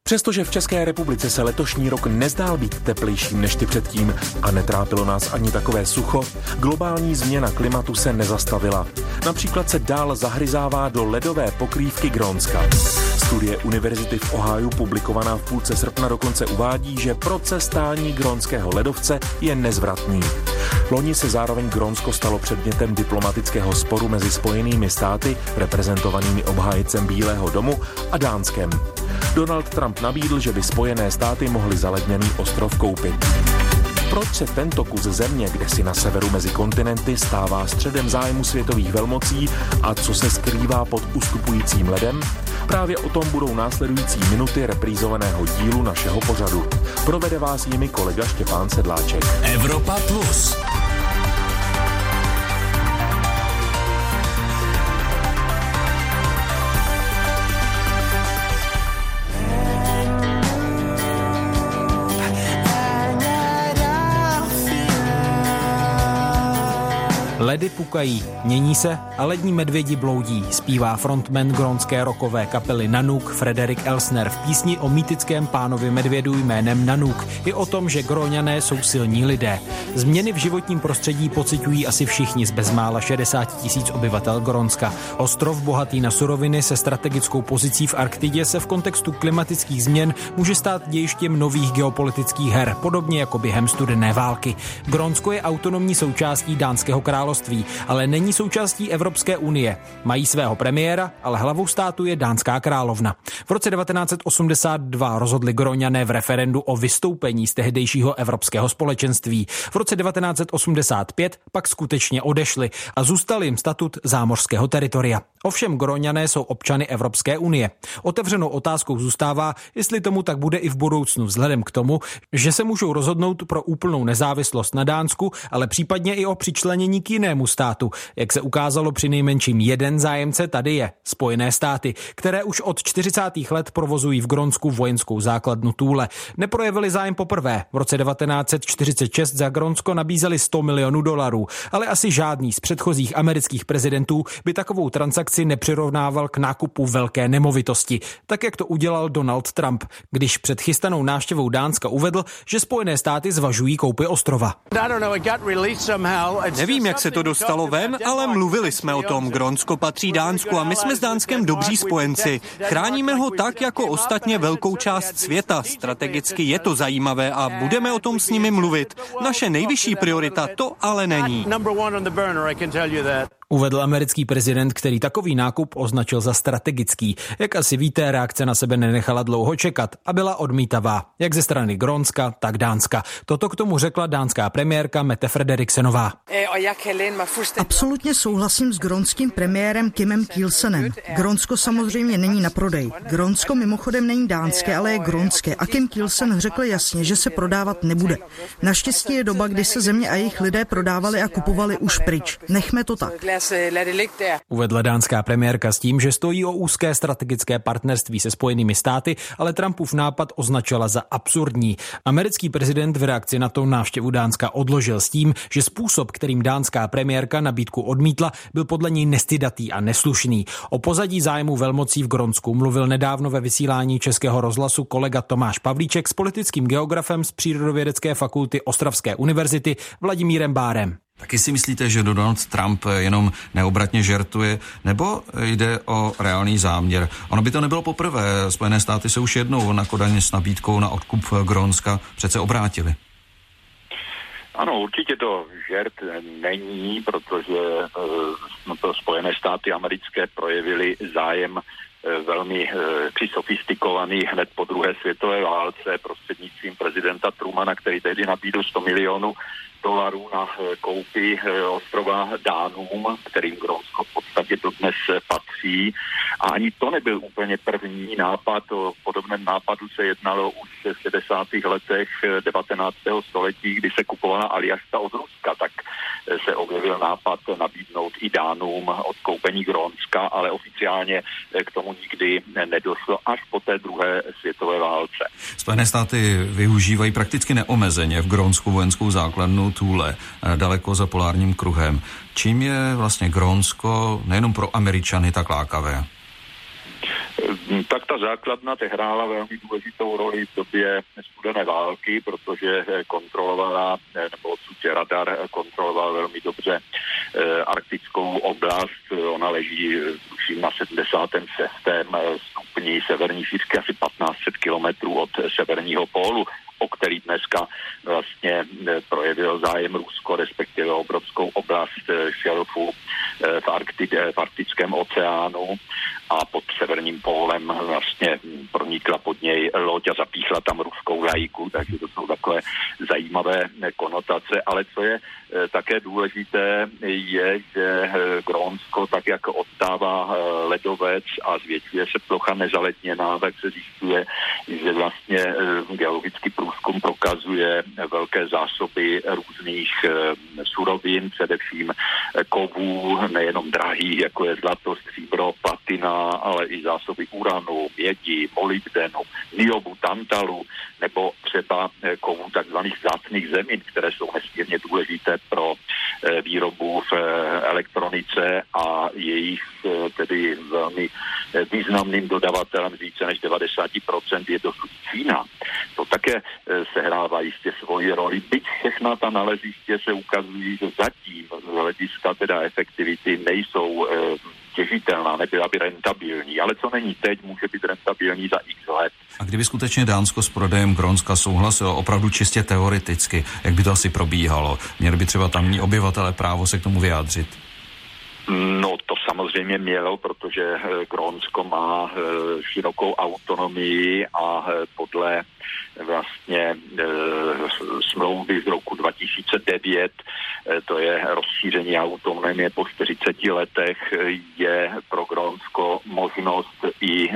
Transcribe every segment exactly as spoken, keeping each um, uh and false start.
Přestože v České republice se letošní rok nezdál být teplejším než ty předtím a netrápilo nás ani takové sucho, globální změna klimatu se nezastavila. Například se dál zahryzává do ledové pokrývky Grónska. Studie Univerzity v Ohiu publikovaná v půlce srpna dokonce uvádí, že proces tání grónského ledovce je nezvratný. Loni se zároveň Grónsko stalo předmětem diplomatického sporu mezi Spojenými státy, reprezentovanými obhájcem Bílého domu, a Dánskem. Donald Trump nabídl, že by Spojené státy mohly zaledněný ostrov koupit. Proč se tento kus země, kde si na severu mezi kontinenty, stává středem zájmu světových velmocí a co se skrývá pod ustupujícím ledem? Právě o tom budou následující minuty reprízovaného dílu našeho pořadu. Provede vás jimi kolega Štěpán Sedláček. Evropa Plus. Ledy pukají, mění se a lední medvědi bloudí, zpívá frontman grónské rockové kapely Nanook Frederik Elsner v písni o mýtickém pánovi medvědu jménem Nanook i o tom, že Gróňané jsou silní lidé. Změny v životním prostředí pociťují asi všichni z bezmála šedesát tisíc obyvatel Grónska. Ostrov bohatý na suroviny se strategickou pozicí v Arktidě se v kontextu klimatických změn může stát dějištěm nových geopolitických her, podobně jako během studené války. Grónsko je autonomní součástí dánského království, ale není součástí Evropské unie. Mají svého premiéra, ale hlavou státu je dánská královna. V roce devatenáct set osmdesát dva rozhodli Gróňané v referendu o vystoupení z tehdejšího evropského společenství. V roce devatenáct set osmdesát pět pak skutečně odešli a zůstal jim statut zámořského teritoria. Ovšem Gróňané jsou občany Evropské unie. Otevřenou otázkou zůstává, jestli tomu tak bude i v budoucnu, vzhledem k tomu, že se můžou rozhodnout pro úplnou nezávislost na Dánsku, ale případně i o přičlenění k jinému státu. Jak se ukázalo, při nejmenším jeden zájemce tady je Spojené státy, které už od čtyřicátých let provozují v Grónsku vojenskou základnu Thule. Neprojevili zájem poprvé. V roce devatenáct set čtyřicet šest za Grónsko nabízeli sto milionů dolarů, ale asi žádný z předchozích amerických prezidentů by takovou transakci nepřirovnával k nákupu velké nemovitosti, tak jak to udělal Donald Trump, když před chystanou návštěvou Dánska uvedl, že Spojené státy zvažují koupy ostrova. Nevím, jak se to dostalo ven, ale mluvili jsme o tom. Grónsko patří Dánsku a my jsme s Dánskem dobří spojenci. Chráníme ho tak, jako ostatně velkou část světa. Strategicky je to zajímavé a budeme o tom s nimi mluvit. Naše nejvyšší priorita to ale není. Uvedl americký prezident, který takový nákup označil za strategický. Jak asi víte, reakce na sebe nenechala dlouho čekat a byla odmítavá, jak ze strany Grónska, tak Dánska. Toto k tomu řekla dánská premiérka Mette Frederiksenová. Absolutně souhlasím s grónským premiérem Kimem Kielsenem. Grónsko samozřejmě není na prodej. Grónsko mimochodem není dánské, ale je grónské a Kim Kielsen řekl jasně, že se prodávat nebude. Naštěstí je doba, kdy se země a jejich lidé prodávali a kupovali už pryč. Nechme to tak. Uvedla dánská premiérka s tím, že stojí o úzké strategické partnerství se Spojenými státy, ale Trumpův nápad označila za absurdní. Americký prezident v reakci na to návštěvu Dánska odložil s tím, že způsob, kterým dánská premiérka nabídku odmítla, byl podle něj nestydatý a neslušný. O pozadí zájmu velmocí v Grónsku mluvil nedávno ve vysílání Českého rozhlasu kolega Tomáš Pavlíček s politickým geografem z Přírodovědecké fakulty Ostravské univerzity Vladimírem Bárem. Taky si myslíte, že Donald Trump jenom neobratně žertuje, nebo jde o reálný záměr? Ono by to nebylo poprvé. Spojené státy se už jednou na Kodaň s nabídkou na odkup Grónska přece obrátili. Ano, určitě to žert není, protože no to Spojené státy americké projevily zájem velmi sofistikovaný hned po druhé světové válce prostřednictvím prezidenta Trumana, který tehdy nabídl sto milionů dolarů na koupi ostrova Dánům, kterým Grónsko v podstatě dodnes patří. A ani to nebyl úplně první nápad. O podobném nápadu se jednalo už v šedesátých letech devatenáctého století, kdy se kupovala Aljaška od Ruska, tak se objevil nápad nabídnout i Dánům odkoupení Grónska, ale oficiálně k tomu nikdy nedošlo až po té druhé světové válce. Spojené státy využívají prakticky neomezeně v Grónsku vojenskou základnu Thule, daleko za polárním kruhem. Čím je vlastně Grónsko nejenom pro Američany tak lákavé? Tak ta základna hrála velmi důležitou roli v době studené války, protože kontrolovala, nebo odsud radar kontroloval velmi dobře arktickou oblast. Ona leží tuším na sedmdesátém šestém stupni severní šířky, asi patnáct set kilometrů od severního pólu, o který dneska vlastně projevil zájem Rusko, respektive obrovskou oblast šelfu v, Arktid- v Arktickém oceánu a pod severním pólem vlastně pronikla pod něj loď a zapíchla tam ruskou vlajku, takže to jsou takové zajímavé konotace, ale co je také důležité, je, že Grónsko, tak jak odtává ledovec a zvětšuje se plocha nezaledněná, tak se zjišťuje, že vlastně geologický průzkum prokazuje velké zásoby různých surovin, především kovů, nejenom drahých, jako je zlato, stříbro, platina, ale i zásoby uranu, mědi, molybdenu, niobu, tantalu, nebo třeba kovů takzvaných vzácných zemin, které jsou nesmírně důležité pro výrobu v elektronice a jejich tedy velmi významným dodavatelem z více než devadesát procent je dosud Čína. To také sehrává jistě svoji roli. Byť všechna ta naleziště se ukazují, že zatím z hlediska teda efektivity nejsou těžitelná, nebyla by rentabilní, ale co není teď, může být rentabilní za x let. A kdyby skutečně Dánsko s prodejem Grónska souhlasilo opravdu čistě teoreticky, jak by to asi probíhalo? Měli by třeba tamní obyvatelé právo se k tomu vyjádřit? No to samozřejmě mělo, protože Grónsko má širokou autonomii a podle vlastně smlouvy z roku dva tisíce devět, to je rozšíření autonomie po čtyřiceti letech, je pro Grónsko možnost i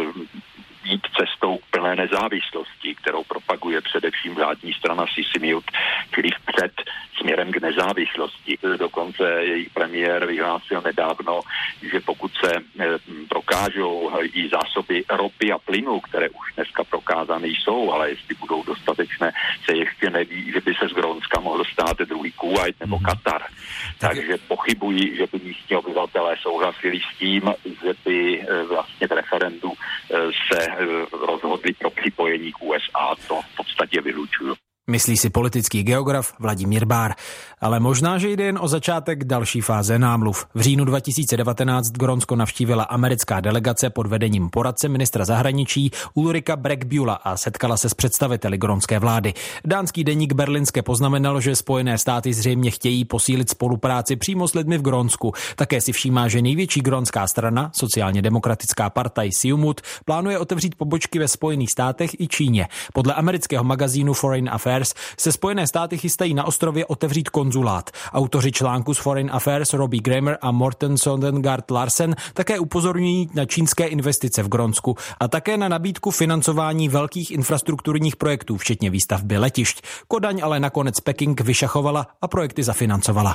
jít cestou k plné nezávislosti, kterou propaguje především vládní strana Sisimiut, čili vpřed směrem k nezávislosti. Dokonce jejich premiér vyhlásil nedávno, že pokud se e, prokážou i zásoby ropy a plynu, které už dneska prokázané jsou, ale jestli budou dostatečné, se ještě neví, že by se z Grónska mohl stát druhý Kuwait nebo Katar. Takže pochybuji, že by místní obyvatelé souhlasili s tím, že by e, vlastně v referendu e, se e, rozhodli pro připojení k U S A. To v podstatě vylučuju. Myslí si politický geograf Vladimír Bár. Ale možná, že jde jen o začátek další fáze námluv. V říjnu dva tisíce devatenáct Grónsko navštívila americká delegace pod vedením poradce ministra zahraničí Ulrika Breckbühla a setkala se s představiteli grónské vlády. Dánský deník Berlingske poznamenal, že Spojené státy zřejmě chtějí posílit spolupráci přímo s lidmi v Grónsku. Také si všímá, že největší grónská strana, sociálně demokratická partaj Siumut, plánuje otevřít pobočky ve Spojených státech i Číně. Podle amerického magazínu Foreign Affairs se Spojené státy chystají na ostrově otevřít konzulát. Autoři článku z Foreign Affairs Robbie Kramer a Morten Sondengard Larsen také upozorňují na čínské investice v Grónsku a také na nabídku financování velkých infrastrukturních projektů, včetně výstavby letišť. Kodaň ale nakonec Peking vyšachovala a projekty zafinancovala.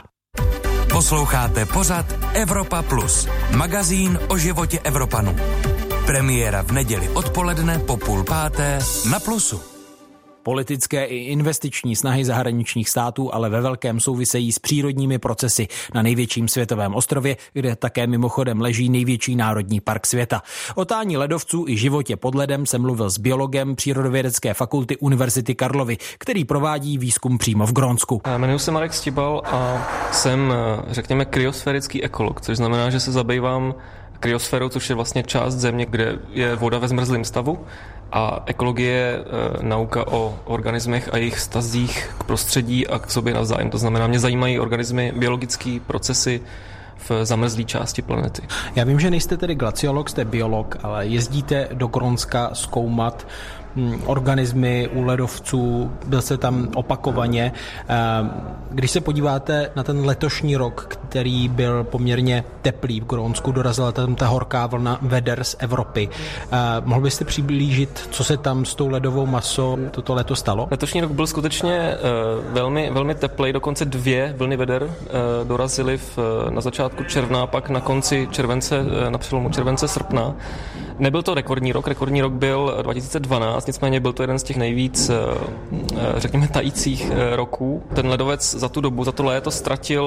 Posloucháte pořad Evropa Plus, magazín o životě Evropanů. Premiéra v neděli odpoledne po půl páté na Plusu. Politické i investiční snahy zahraničních států ale ve velkém souvisejí s přírodními procesy na největším světovém ostrově, kde také mimochodem leží největší národní park světa. O tání ledovců i životě pod ledem jsem mluvil s biologem Přírodovědecké fakulty Univerzity Karlovy, který provádí výzkum přímo v Grónsku. Jmenuji se Marek Stibal a jsem, řekněme, kryosférický ekolog, což znamená, že se zabývám kryosférou, což je vlastně část země, kde je voda ve zmrzlém stavu. A ekologie je e, nauka o organismech a jejich vztazích k prostředí a k sobě navzájem. To znamená, mě zajímají organismy, biologické procesy v zamrzlé části planety. Já vím, že nejste tedy glaciolog, jste biolog, ale jezdíte do Grónska zkoumat organismy u ledovců, byl se tam opakovaně. Když se podíváte na ten letošní rok, který byl poměrně teplý v Grónsku, dorazila tam ta horká vlna veder z Evropy. Mohl byste přiblížit, co se tam s tou ledovou masou toto leto stalo? Letošní rok byl skutečně velmi, velmi teplý, dokonce dvě vlny veder dorazily v, na začátku června, pak na konci července, na přelomu července srpna. Nebyl to rekordní rok, rekordní rok byl dva tisíce dvanáct, nicméně byl to jeden z těch nejvíc, řekněme, tajících roků. Ten ledovec za tu dobu, za to léto ztratil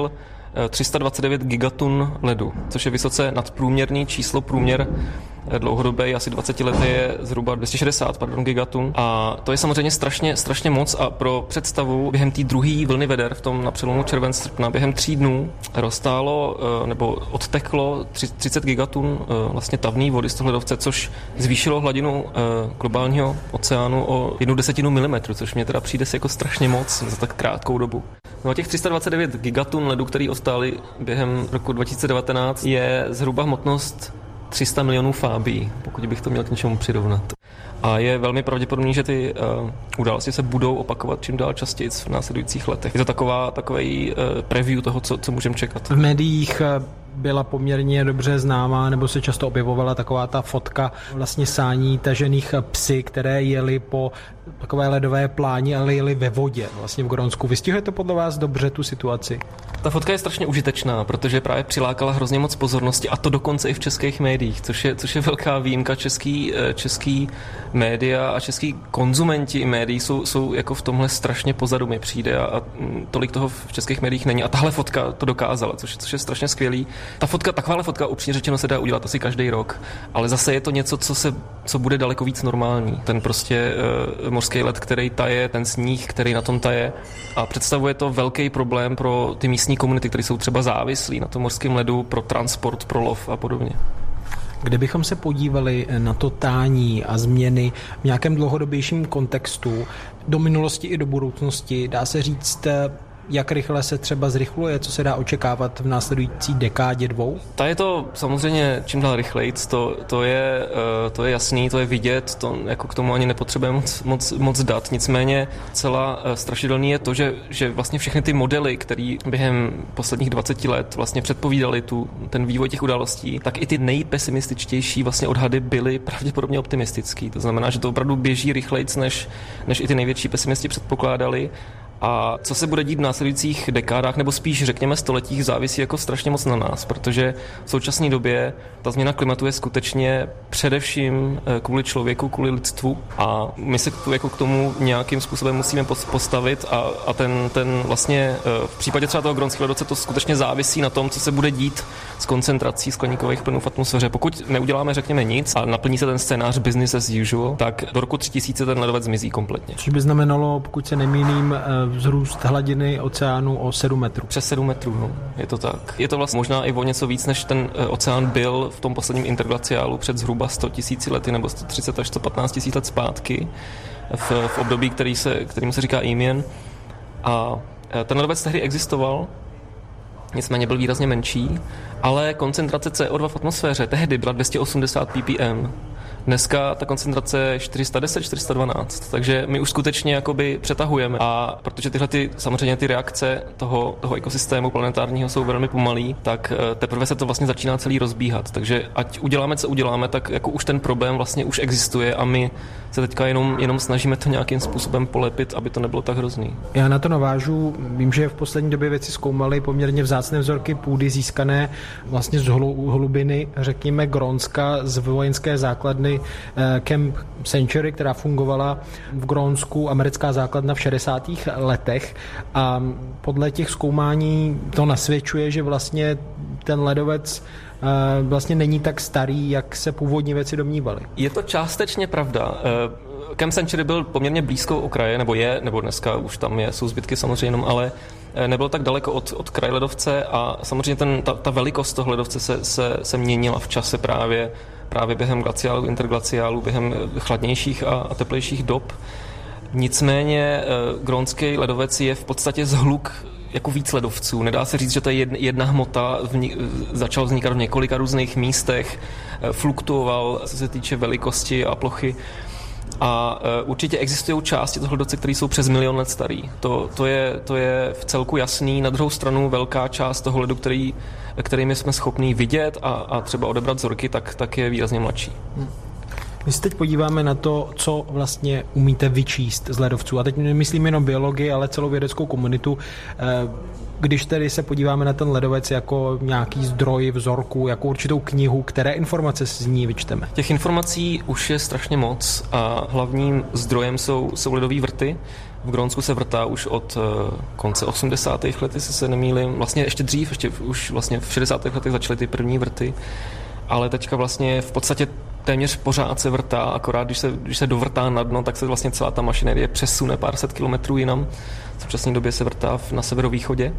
tři sta dvacet devět gigatun ledu, což je vysoce nadprůměrný číslo. Průměr dlouhodobý asi dvacet let je zhruba dvě stě šedesát pardon, gigatun. A to je samozřejmě strašně, strašně moc a pro představu během té druhé vlny veder v tom na přelomu července srpna během tří dnů roztálo nebo odteklo třicet gigatun vlastně tavné vody z toho ledovce, což zvýšilo hladinu globálního oceánu o jednu desetinu milimetru, což mě teda přijde si jako strašně moc za tak krátkou dobu. No a těch tři sta dvacet devět gigatun ledu, který ostály během roku dva tisíce devatenáct, je zhruba hmotnost tři sta milionů fábí, pokud bych to měl k něčemu přirovnat. A je velmi pravděpodobný, že ty uh, události se budou opakovat čím dál častěji v následujících letech. Je to taková, takový uh, preview toho, co, co můžeme čekat. V médiích byla poměrně dobře známá, nebo se často objevovala taková ta fotka vlastně sání tažených psy, které jeli po takové ledové pláni, ale jeli ve vodě vlastně v Grónsku. Vystihuje to podle vás dobře tu situaci? Ta fotka je strašně užitečná, protože právě přilákala hrozně moc pozornosti a to dokonce i v českých médiích, což je, což je velká výjimka. Český, český média a český konzumenti médií jsou, jsou jako v tomhle strašně pozadu, mi přijde a, a tolik toho v českých médiích není. A tahle fotka to dokázala, což, což je strašně skvělý. Ta fotka, takováhle fotka upřímně řečeno se dá udělat asi každý rok, ale zase je to něco, co, se, co bude daleko víc normální. Ten prostě uh, mořský led, který taje, ten sníh, který na tom taje a představuje to velký problém pro ty místní komunity, které jsou třeba závislí na tom mořském ledu, pro transport, pro lov a podobně. Kdybychom se podívali na to tání a změny v nějakém dlouhodobějším kontextu, do minulosti i do budoucnosti, dá se říct, jak rychle se třeba zrychluje, co se dá očekávat v následující dekádě dvou? Ta je to samozřejmě čím dál rychlejc, to, to, je, to je jasný, to je vidět, to jako k tomu ani nepotřebuje moc, moc, moc dat. Nicméně celá strašidelný je to, že, že vlastně všechny ty modely, které během posledních dvaceti let vlastně předpovídaly tu, ten vývoj těch událostí, tak i ty nejpesimističtější vlastně odhady byly pravděpodobně optimistický. To znamená, že to opravdu běží rychlejc, než, než i ty největší pesimisti předpokládali. A co se bude dít v následujících dekádách, nebo spíš řekněme stoletích, závisí jako strašně moc na nás, protože v současné době ta změna klimatu je skutečně především kvůli člověku, kvůli lidstvu a my se jako k tomu nějakým způsobem musíme postavit a, a ten, ten vlastně v případě třeba toho grónského ledovce to skutečně závisí na tom, co se bude dít s koncentrací skleníkových plynů v atmosféře. Pokud neuděláme, řekněme, nic a naplní se ten scénář business as usual, tak do roku tři tisíce ten ledovec zmizí kompletně. Což by znamenalo, pokud se nemýlím, vzrůst hladiny oceánu o sedm metrů. Přes sedm metrů, no. Je to tak. Je to vlastně možná i o něco víc, než ten oceán byl v tom posledním interglaciálu před zhruba sto tisíci lety nebo sto třicet až sto patnáct tisíc let zpátky v, v období, který se, kterým se říká Eemian. A ten ledovec tehdy existoval, nicméně byl výrazně menší, ale koncentrace C O dva v atmosféře tehdy byla dvě stě osmdesát ppm. Dneska ta koncentrace je čtyři sta deset, čtyři sta dvanáct, takže my už skutečně jakoby přetahujeme a protože tyhle ty, samozřejmě ty reakce toho, toho ekosystému planetárního jsou velmi pomalý, tak teprve se to vlastně začíná celý rozbíhat, takže ať uděláme, co uděláme, tak jako už ten problém vlastně už existuje a my se teďka jenom, jenom snažíme to nějakým způsobem polepit, aby to nebylo tak hrozný. Já na to navážu, vím, že v poslední době věci zkoumali poměrně vzácné vzorky půdy získané vlastně z hlubiny, řekněme Grónska, z vojenské základny Camp Century, která fungovala v Grónsku, americká základna v šedesátých letech a podle těch zkoumání to nasvědčuje, že vlastně ten ledovec vlastně není tak starý, jak se původní věci domnívaly. Je to částečně pravda. Camp Century byl poměrně blízko okraje, nebo je, nebo dneska už tam je, jsou zbytky samozřejmě jenom, ale nebylo tak daleko od, od kraje ledovce a samozřejmě ten, ta, ta velikost toho ledovce se, se, se měnila v čase právě právě během glaciálu, interglaciálu, během chladnějších a, a teplejších dob. Nicméně e, grónský ledovec je v podstatě zhluk jako víc ledovců. Nedá se říct, že to je jedna, jedna hmota, vni, začal vznikat v několika různých místech, e, fluktuoval, co se týče velikosti a plochy. A e, určitě existují části toho ledovce, které jsou přes milion let starý. To, to, je, to je v celku jasný. Na druhou stranu velká část toho ledu, který, kterými jsme schopní vidět a, a třeba odebrat vzorky, tak, tak je výrazně mladší. Hmm. My se teď podíváme na to, co vlastně umíte vyčíst z ledovců. A teď nemyslím jenom biologii, ale celou vědeckou komunitu. Když tedy se podíváme na ten ledovec jako nějaký zdroj vzorku, jako určitou knihu, které informace z ní vyčteme? Těch informací už je strašně moc a hlavním zdrojem jsou, jsou ledové vrty. V Grónsku se vrtá už od konce osmdesátých let, jestli se nemýlím. Vlastně ještě dřív, ještě už vlastně v šedesátých letech začaly ty první vrty. Ale teďka vlastně v podstatě téměř pořád se vrtá, akorát když se, když se dovrtá na dno, tak se vlastně celá ta mašinérie přesune pár set kilometrů jinam. V současné době se vrtá na severovýchodě.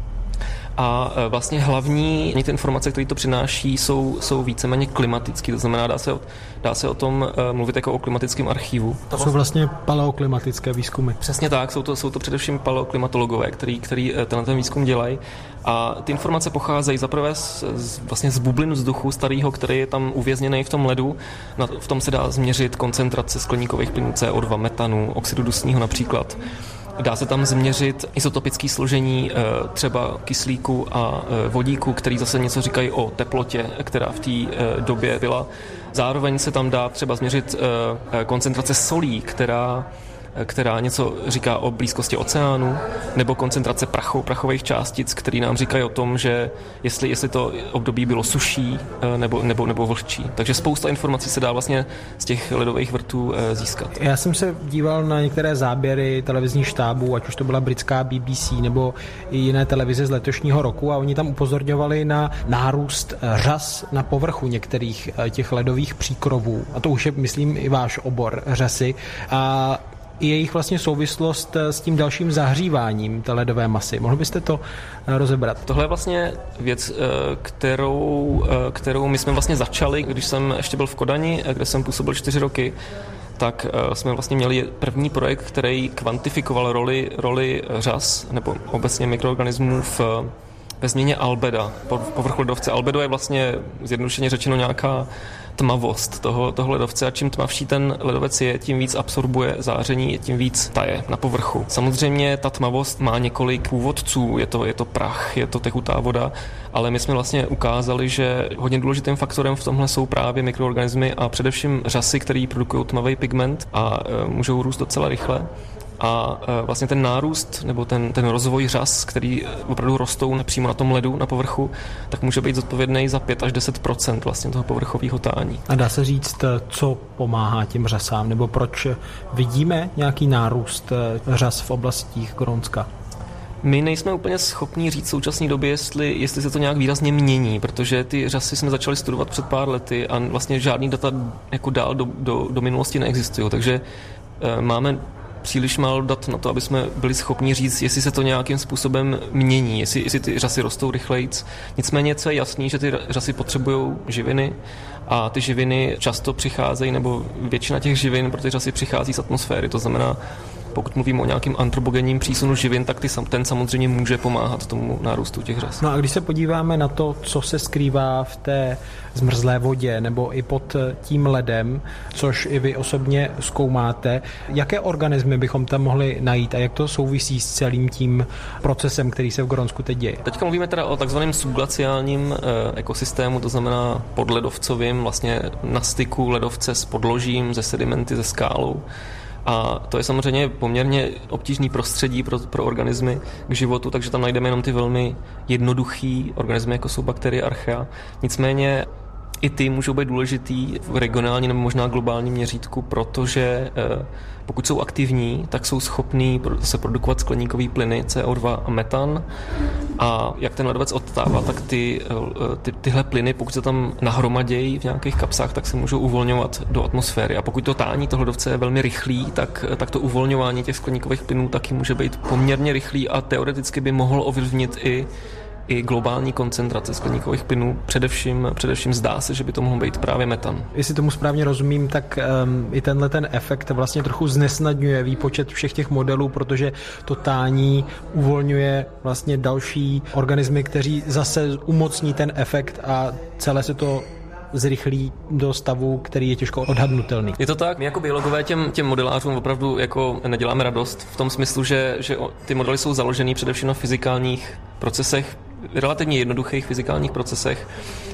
A vlastně hlavní ty informace, které to přináší, jsou, jsou víceméně klimatické. To znamená, dá se, dá se o tom mluvit jako o klimatickém archivu. To jsou vlastně paleoklimatické výzkumy. Přesně tak, jsou to, jsou to především paleoklimatologové, který, který tenhle ten výzkum dělají. A ty informace pocházejí zaprvé z, z, vlastně z bublin vzduchu starého, který je tam uvězněný v tom ledu. Na, v tom se dá změřit koncentrace skleníkových plynů C O dva, metanu, oxidu dusního například. Dá se tam změřit izotopické složení třeba kyslíku a vodíku, který zase něco říkají o teplotě, která v té době byla. Zároveň se tam dá třeba změřit koncentrace solí, která která něco říká o blízkosti oceánu, nebo koncentrace prachu, prachových částic, které nám říkají o tom, že jestli, jestli to období bylo suší nebo, nebo, nebo vlhčí. Takže spousta informací se dá vlastně z těch ledových vrtů získat. Já jsem se díval na některé záběry televizních štábů, ať už to byla britská B B C nebo i jiné televize z letošního roku, a oni tam upozorňovali na nárůst řas na povrchu některých těch ledových příkrovů. A to už je, myslím, i váš obor, řasy. A i jejich vlastně souvislost s tím dalším zahříváním té ledové masy. Mohl byste to rozebrat? Tohle je vlastně věc, kterou, kterou my jsme vlastně začali, když jsem ještě byl v Kodani, kde jsem působil čtyři roky, tak jsme vlastně měli první projekt, který kvantifikoval roli, roli řas nebo obecně mikroorganismů v ve změně albeda, povrchu ledovce. Albedo je vlastně zjednodušeně řečeno nějaká tmavost toho, toho ledovce, a čím tmavší ten ledovec je, tím víc absorbuje záření, tím víc taje na povrchu. Samozřejmě ta tmavost má několik původců, je to, je to prach, je to tekutá voda, ale my jsme vlastně ukázali, že hodně důležitým faktorem v tomhle jsou právě mikroorganismy a především řasy, které produkují tmavý pigment a e, můžou růst docela rychle. A vlastně ten nárůst nebo ten, ten rozvoj řas, který opravdu rostou přímo na tom ledu, na povrchu, tak může být zodpovědný za pět až deset procent vlastně toho povrchového tání. A dá se říct, co pomáhá těm řasám, nebo proč vidíme nějaký nárůst řas v oblastích Grónska? My nejsme úplně schopni říct v současné době, jestli, jestli se to nějak výrazně mění, protože ty řasy jsme začali studovat před pár lety a vlastně žádný data jako dál do, do, do minulosti neexistují, takže e, máme příliš málo dat na to, aby jsme byli schopni říct, jestli se to nějakým způsobem mění, jestli, jestli ty řasy rostou rychlejc. Nicméně, co je jasný, že ty řasy potřebují živiny a ty živiny často přicházejí, nebo většina těch živin pro ty řasy přichází z atmosféry. To znamená, pokud mluvím o nějakým antropogenním přísunu živin, tak ty, ten samozřejmě může pomáhat tomu nárůstu těch řas. No a když se podíváme na to, co se skrývá v té zmrzlé vodě nebo i pod tím ledem, což i vy osobně zkoumáte, jaké organismy bychom tam mohli najít a jak to souvisí s celým tím procesem, který se v Grónsku teď děje? Teďka mluvíme teda o takzvaném subglaciálním ekosystému, to znamená podledovcovým, vlastně na styku ledovce s podložím, ze sedimenty, ze skálou. A to je samozřejmě poměrně obtížný prostředí pro, pro organismy k životu, takže tam najdeme jenom ty velmi jednoduchý organismy, jako jsou bakterie, archea. Nicméně i ty můžou být důležitý v regionální nebo možná globálním měřítku, protože pokud jsou aktivní, tak jsou schopní se produkovat skleníkový plyny C O dva a metan. A jak ten ledovec odtává, tak ty, ty, tyhle plyny, pokud se tam nahromadějí v nějakých kapsách, tak se můžou uvolňovat do atmosféry. A pokud to tání toho ledovce je velmi rychlý, tak, tak to uvolňování těch skleníkových plynů taky může být poměrně rychlý a teoreticky by mohlo ovlivnit i i globální koncentrace skleníkových plynů. Především, především zdá se, že by to mohl být právě metan. Jestli tomu správně rozumím, tak um, i tenhle ten efekt vlastně trochu znesnadňuje výpočet všech těch modelů, protože to tání uvolňuje vlastně další organismy, kteří zase umocní ten efekt a celé se to zrychlí do stavu, který je těžko odhadnutelný. Je to tak? My jako biologové těm, těm modelářům opravdu jako neděláme radost v tom smyslu, že, že ty modely jsou založený především na fyzikálních procesech, relativně jednoduchých fyzikálních procesech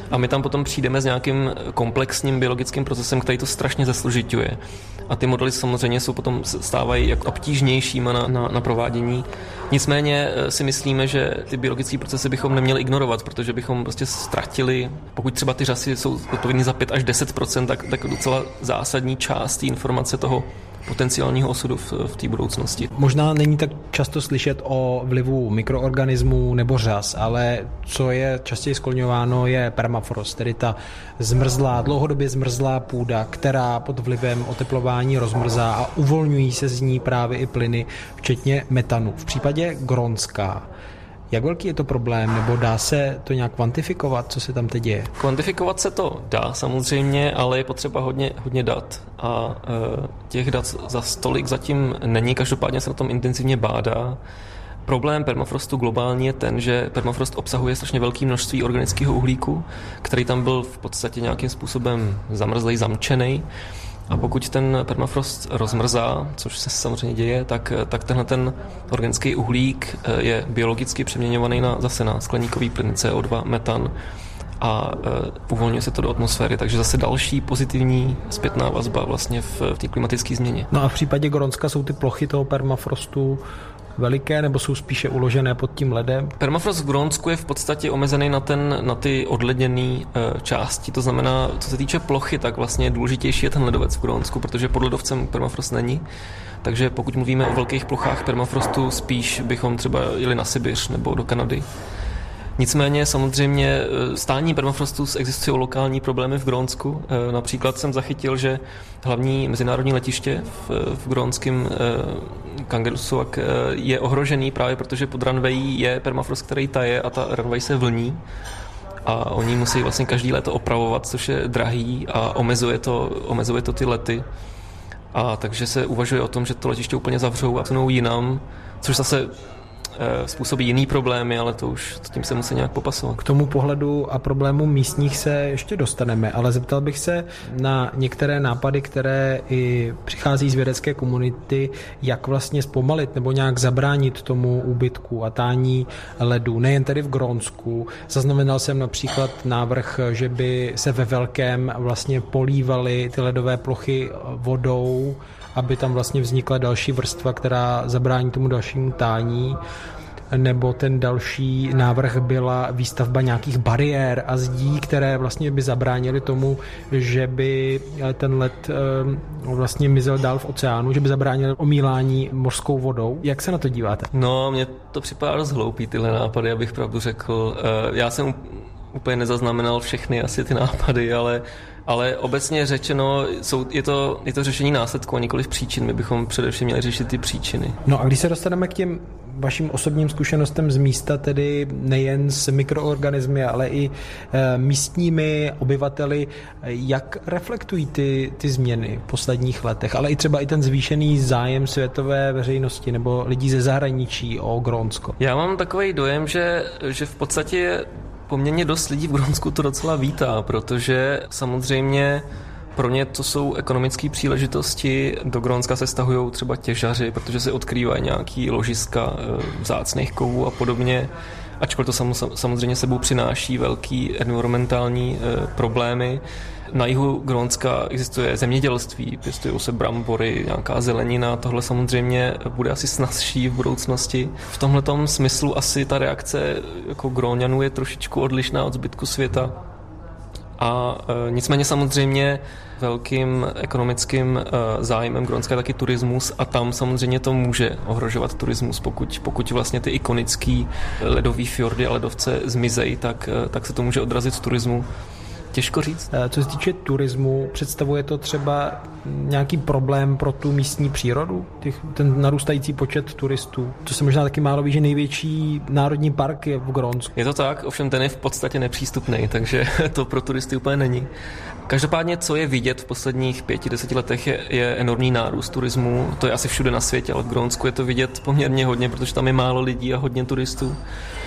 a my tam potom přijdeme s nějakým komplexním biologickým procesem, který to strašně zesložiťuje. A ty modely samozřejmě jsou potom stávají jako obtížnějšíma na, na, na provádění. Nicméně si myslíme, že ty biologické procesy bychom neměli ignorovat, protože bychom prostě ztratili, pokud třeba ty řasy jsou odpovědné za pět až deset procent, tak, tak docela zásadní část té informace toho potenciálního osudu v, v té budoucnosti. Možná není tak často slyšet o vlivu mikroorganismů nebo řas, ale co je častěji skloňováno je permafrost, tedy ta zmrzlá, dlouhodobě zmrzlá půda, která pod vlivem oteplování rozmrzá a uvolňují se z ní právě i plyny, včetně metanu. V případě Grónska, jak velký je to problém, nebo dá se to nějak kvantifikovat, co se tam teď děje? Kvantifikovat se to dá samozřejmě, ale je potřeba hodně, hodně dat a e, těch dat za stolik zatím není, každopádně se na tom intenzivně bádá. Problém permafrostu globální je ten, že permafrost obsahuje strašně velké množství organického uhlíku, který tam byl v podstatě nějakým způsobem zamrzlej, zamčenej. A pokud ten permafrost rozmrzá, což se samozřejmě děje, tak, tak tenhle ten organický uhlík je biologicky přeměňovaný na, zase na skleníkový plyn C O dva, metan a uh, uvolňuje se to do atmosféry. Takže zase další pozitivní zpětná vazba vlastně v, v té klimatické změně. No a v případě Grónska jsou ty plochy toho permafrostu veliké, nebo jsou spíše uložené pod tím ledem? Permafrost v Grónsku je v podstatě omezený na, ten, na ty odledněné e, části. To znamená, co se týče plochy, tak vlastně důležitější je ten ledovec v Grónsku, protože pod ledovcem permafrost není. Takže pokud mluvíme o velkých plochách permafrostu, spíš bychom třeba jeli na Sibiř nebo do Kanady. Nicméně samozřejmě stání permafrostu existují lokální problémy v Grónsku. Například jsem zachytil, že hlavní mezinárodní letiště v, v grónském Kangerlussuaq je ohrožený právě protože pod runway je permafrost, který taje a ta runway se vlní. A oni musí vlastně každý léto opravovat, což je drahý a omezuje to, omezuje to ty lety. A takže se uvažuje o tom, že to letiště úplně zavřou a sunou jinam, což zase způsobí jiný problémy, ale to už s tím se musí nějak popasovat. K tomu pohledu a problému místních se ještě dostaneme, ale zeptal bych se na některé nápady, které i přichází z vědecké komunity, jak vlastně zpomalit nebo nějak zabránit tomu úbytku a tání ledu, nejen tedy v Grónsku. Zaznamenal jsem například návrh, že by se ve velkém vlastně polívaly ty ledové plochy vodou, aby tam vlastně vznikla další vrstva, která zabrání tomu dalšímu tání. Nebo ten další návrh byla výstavba nějakých bariér a zdí, které vlastně by zabránily tomu, že by ten led vlastně mizel dál v oceánu, že by zabránil omílání mořskou vodou. Jak se na to díváte? No, mně to připadá dost hloupý, tyhle nápady, abych pravdu řekl. Já jsem úplně nezaznamenal všechny asi ty nápady, ale Ale obecně řečeno, jsou, je, to, je to řešení následků a nikoliv příčin. My bychom především měli řešit ty příčiny. No a když se dostaneme k těm vašim osobním zkušenostem z místa, tedy nejen s mikroorganismy, ale i e, místními obyvateli, jak reflektují ty, ty změny v posledních letech, ale i třeba i ten zvýšený zájem světové veřejnosti nebo lidí ze zahraničí o Grónsko? Já mám takový dojem, že, že v podstatě poměrně dost lidí v Grónsku to docela vítá, protože samozřejmě pro ně to jsou ekonomické příležitosti. Do Grónska se stahují třeba těžaři, protože se odkrývají nějaký ložiska vzácných kovů a podobně. Ačkoliv to samozřejmě sebou přináší velký environmentální problémy. Na jihu Grónska existuje zemědělství, pěstují se brambory, nějaká zelenina, tohle samozřejmě bude asi snazší v budoucnosti. V tomhletom smyslu asi ta reakce jako Gróňanů je trošičku odlišná od zbytku světa. A e, nicméně samozřejmě velkým ekonomickým e, zájmem Grónska je taky turismus a tam samozřejmě to může ohrožovat turismus. Pokud, pokud vlastně ty ikonický ledový fjordy a ledovce zmizejí, tak, e, tak se to může odrazit z turismu. Těžko říct. Co se týče turismu, představuje to třeba nějaký problém pro tu místní přírodu? Těch, ten narůstající počet turistů? To se možná taky málo ví, že největší národní park je v Grónsku. Je to tak, ovšem ten je v podstatě nepřístupný, takže to pro turisty úplně není. Každopádně, co je vidět v posledních pěti, deseti letech, je, je enormní nárůst turismu. To je asi všude na světě, ale v Grónsku je to vidět poměrně hodně, protože tam je málo lidí a hodně turistů.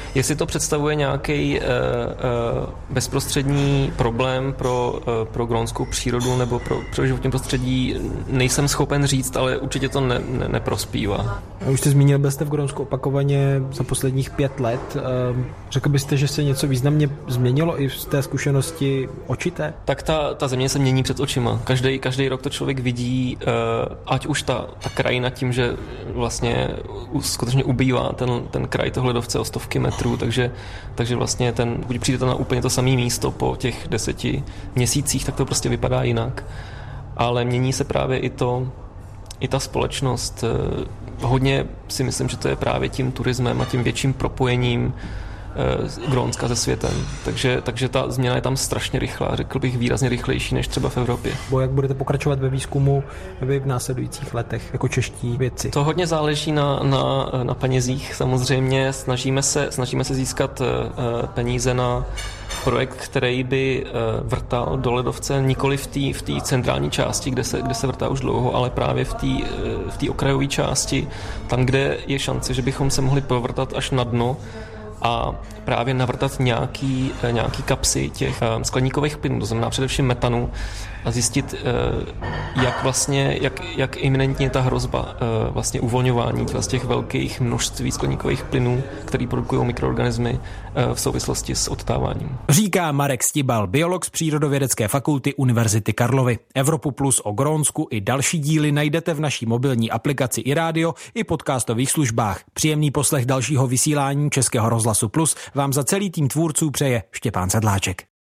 Jestli to představuje nějaký uh, uh, bezprostřední problém pro, uh, pro grónskou přírodu nebo pro, pro životní prostředí, nejsem schopen říct, ale určitě to ne, ne, neprospívá. Už jste zmínil, byl jste v Grónsku opakovaně za posledních pět let. Řekl byste, že se něco významně změnilo i z té zkušenosti očité? Tak ta, ta země se mění před očima. Každý, každý rok to člověk vidí, ať už ta, ta krajina tím, že vlastně skutečně ubývá ten, ten kraj toho ledovce o stovky metrů, takže, takže vlastně ten, pokud přijdete na úplně to samé místo po těch deseti měsících, tak to prostě vypadá jinak. Ale mění se právě i to, i ta společnost. Hodně si myslím, že to je právě tím turismem a tím větším propojením Grónska se světem. Takže, takže ta změna je tam strašně rychlá, řekl bych výrazně rychlejší než třeba v Evropě. Bo jak budete pokračovat ve výzkumu vy v následujících letech jako čeští vědci? To hodně záleží na, na, na penězích. Samozřejmě snažíme se, snažíme se získat peníze na projekt, který by vrtal do ledovce nikoli v té v té centrální části, kde se, kde se vrtá už dlouho, ale právě v té v té okrajové části, tam, kde je šance, že bychom se mohli povrtat až na dno a právě navrtat nějaký, nějaký kapsy těch skleníkových plynů, to znamená především metanu, a zjistit, jak vlastně, jak, jak iminentně ta hrozba vlastně uvolňování z těch velkých množství skleníkových plynů, který produkují mikroorganismy v souvislosti s odtáváním. Říká Marek Stibal, biolog z Přírodovědecké fakulty Univerzity Karlovy. Evropu Plus o Grónsku i další díly najdete v naší mobilní aplikaci i rádio, i podcastových službách. Příjemný poslech dalšího vysílání Českého rozhlasu Plus vám za celý tým tvůrců přeje Štěpán Sedláček.